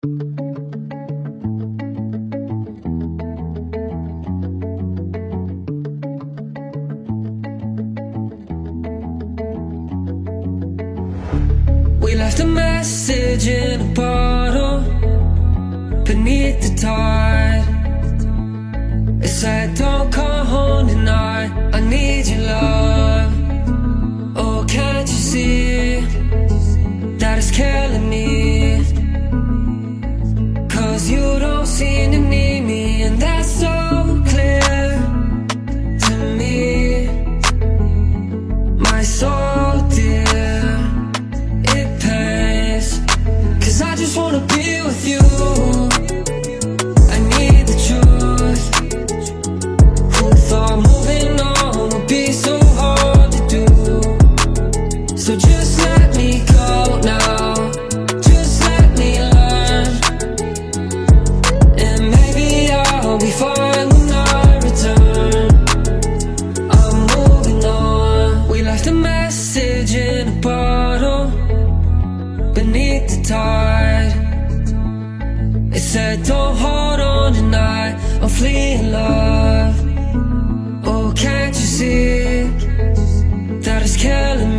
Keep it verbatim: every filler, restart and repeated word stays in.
We left a message in a bottle beneath the tide. It said, don't come home tonight, I need your love. Oh, can't you see that it's killing me? Cause you don't seem to need me, and that's so clear to me. My soul, dear, it pains, cause I just wanna be with you. I need the truth. Who thought moving on would be so hard to do? So just let me go now, just let me learn, and maybe I'll be fine when I return. I'm moving on. We left a message in a bottle beneath the tide. It said, don't hold on tonight, I'm fleeing love. Oh, can't you see that it's killing me?